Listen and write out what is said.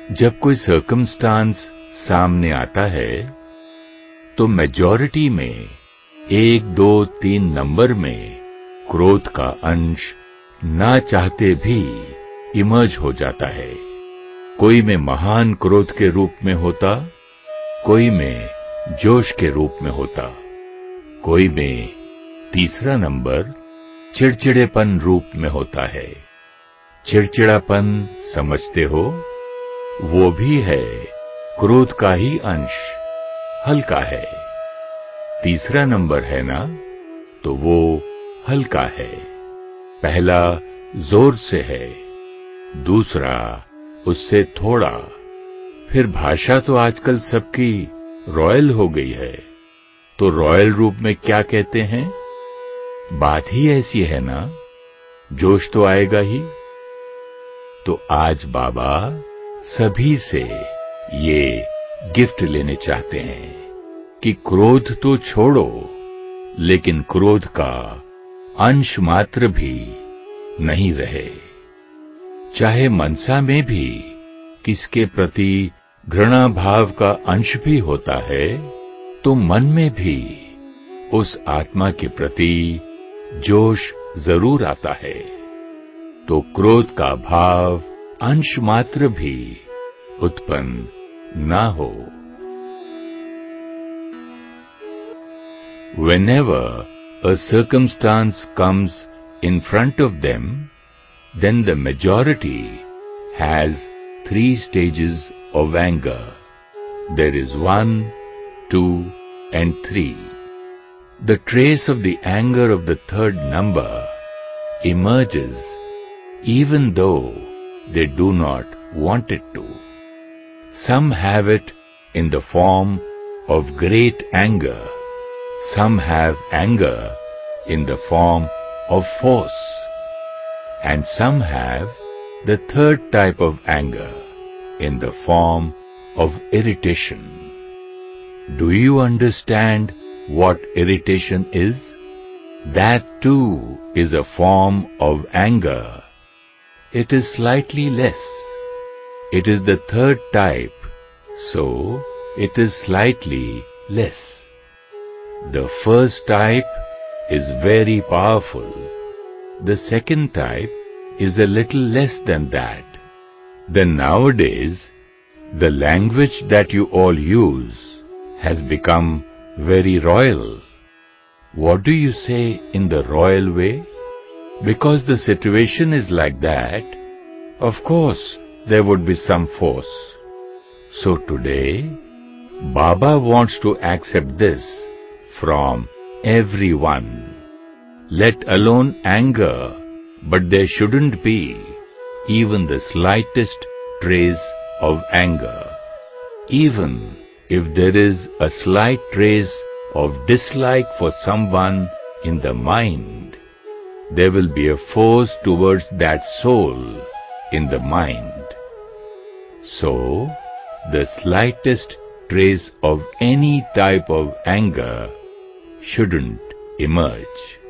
जब कोई सर्कमस्टांस सामने आता है तो मेजॉरिटी में 1, 2, 3 नंबर में क्रोध का अंश ना चाहते भी इमर्ज हो जाता है। कोई में महान क्रोध के रूप में होता, कोई में जोश के रूप में होता, कोई में तीसरा नंबर चिड़चिड़ेपन रूप में होता है। चिड़चिड़ापन समझते हो, वो भी है क्रोध का ही अंश, हल्का है। तीसरा नंबर है ना, तो वो हल्का है। पहला जोर से है, दूसरा उससे थोड़ा। फिर भाषा तो आजकल सबकी रॉयल हो गई है, तो रॉयल रूप में क्या कहते हैं? बात ही ऐसी है ना, जोश तो आएगा ही। तो आज बाबा सभी से ये गिफ्ट लेने चाहते हैं कि क्रोध तो छोड़ो, लेकिन क्रोध का अंश मात्र भी नहीं रहे। चाहे मनसा में भी किसके प्रति घृणा भाव का अंश भी होता है, तो मन में भी उस आत्मा के प्रति जोश जरूर आता है। तो क्रोध का भाव अंश मात्र भी उत्पन्न ना हो। Whenever a circumstance comes in front of them, then the majority has 3 stages of anger. There is 1, 2, and 3. The trace of the anger of the third number emerges even though they do not want it to. Some have it in the form of great anger. Some have anger in the form of force. And some have the third type of anger in the form of irritation. Do you understand what irritation is? That too is a form of anger. It is slightly less. It is the third type, so it is slightly less. The first type is very powerful. The second type is a little less than that. Then nowadays, the language that you all use has become very royal. What do you say in the royal way? Because the situation is like that, of course there would be some force. So today, Baba wants to accept this from everyone. Let alone anger, but there shouldn't be even the slightest trace of anger. Even if there is a slight trace of dislike for someone in the mind, there will be a force towards that soul in the mind. So, the slightest trace of any type of anger shouldn't emerge.